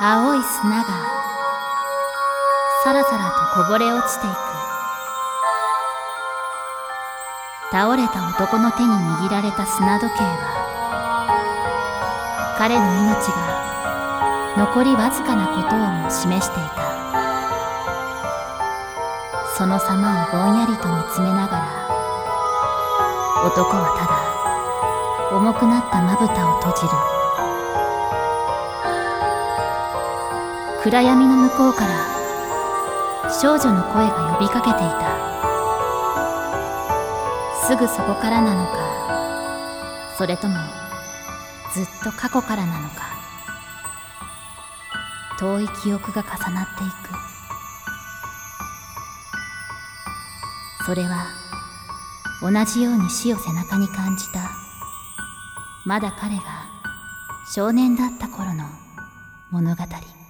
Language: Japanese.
青い砂がさらさらとこぼれ落ちていく。倒れた男の手に握られた砂時計は彼の命が残りわずかなことをも示していた。その様をぼんやりと見つめながら、男はただ重くなったまぶたを閉じる。暗闇の向こうから少女の声が呼びかけていた。すぐそこからなのか、それともずっと過去からなのか。遠い記憶が重なっていく。それは同じように死を背中に感じた、まだ彼が少年だった頃の物語。